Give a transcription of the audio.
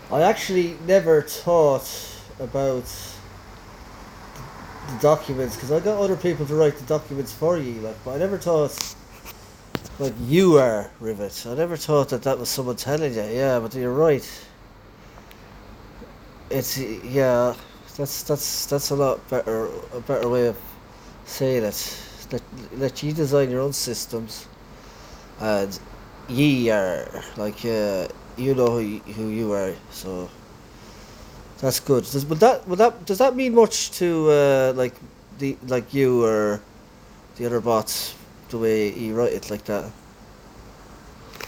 I actually never thought about the documents because I got other people to write the documents for you. Like, but I never thought like you are Rivet. I never thought that that was someone telling you. Yeah, but you're right. It's yeah. That's a lot better. A better way of saying it. Let let you design your own systems, and ye are like you know who you are. So that's good. Does that mean much to like the like you or the other bots the way you write it like that?